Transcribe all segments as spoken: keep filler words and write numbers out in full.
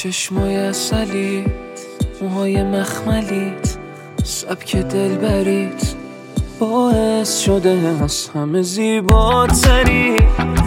چشمای عسلیت، موهای مخملیت، سبک دلبریت باعث شده از همه زیباتری،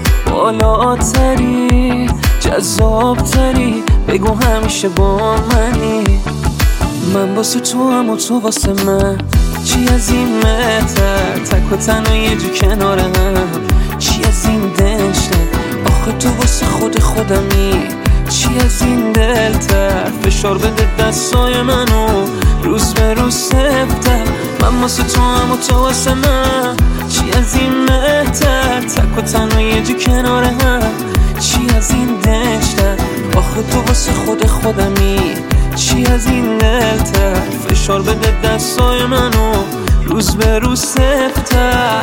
بالاتری، جذابتری. بگو همیشه با منی، من واسه تو هم و تو واسه من. چی از این مهتر، تک و تنها یه جو کنار هم. چی از این دشتر، آخه تو واسه خود خودمی. چی از این دلتر، فشار بده دستای منو روز به روز سفتر. من واسه تو هم و تو واسه من. چی از این مهتر، تک و تنها یه جو کنار هم. چی از این دشتر، آخه تو واسه خود خودمی. چی از این دلتر، فشار بده دستای منو روز به روز سفتر.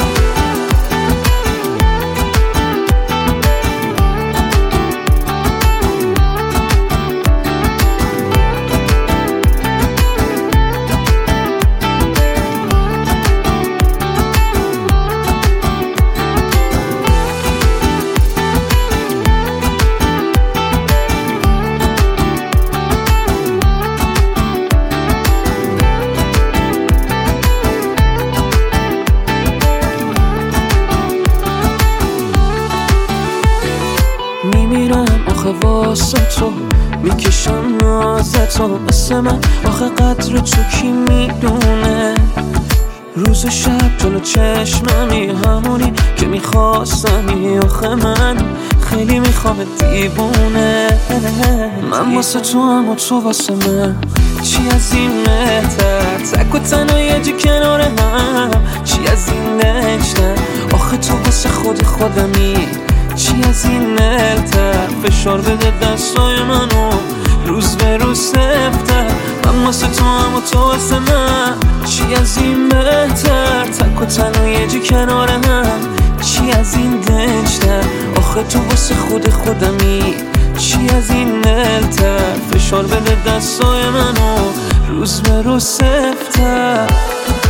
میمیرم آخه واسه تو، میکشم نازتو مثل من. آخه قدر تو کی میدونه، روز و شب جلو چشممی همونی که میخواستمی. آخه من خیلی میخوام دیوونه، من واسه تو هم و تو واسه من. چی از این مهتر، تک و تنها یه جو کنار هم. چی از این دشتر، آخه تو واسه خود خودمی. چی از این دلتر، فشار بده دستای منو روز به روز سفتر. من واسه تو هم و تو واسه من. چی از این بهتر، تک و تنها یه جو کنار هم. چی از این دشتر، آخه تو واسه خود خودمی. چی از این دلتر، فشار بده دستای منو روز به روز سفتر.